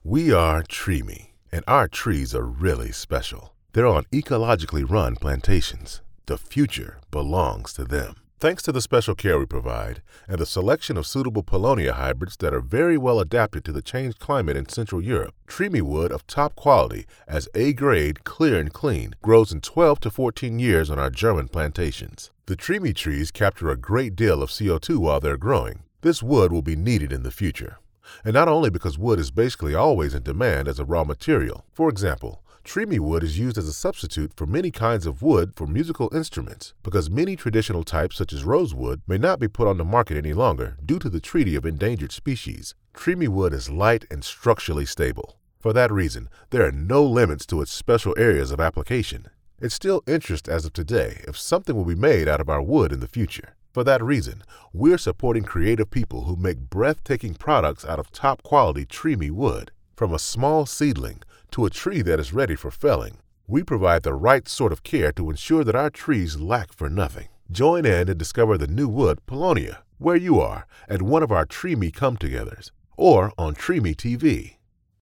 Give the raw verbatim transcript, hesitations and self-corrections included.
We are Treme, and our trees are really special. They're on ecologically run plantations. The future belongs to them. Thanks to the special care we provide and the selection of suitable Paulownia hybrids that are very well adapted to the changed climate in Central Europe, Treme wood of top quality as A-grade, clear and clean, grows in twelve to fourteen years on our German plantations. The Treme trees capture a great deal of C O two while they're growing. This wood will be needed in the future. And not only because wood is basically always in demand as a raw material. For example, Treme wood is used as a substitute for many kinds of wood for musical instruments because many traditional types such as rosewood may not be put on the market any longer due to the Treaty of Endangered Species. Treme wood is light and structurally stable. For that reason, there are no limits to its special areas of application. It's still interest as of today if something will be made out of our wood in the future. For that reason, we're supporting creative people who make breathtaking products out of top-quality Treme wood. From a small seedling to a tree that is ready for felling, we provide the right sort of care to ensure that our trees lack for nothing. Join in and discover the new wood Paulownia, where you are, at one of our Treme come-togethers or on Treme T V.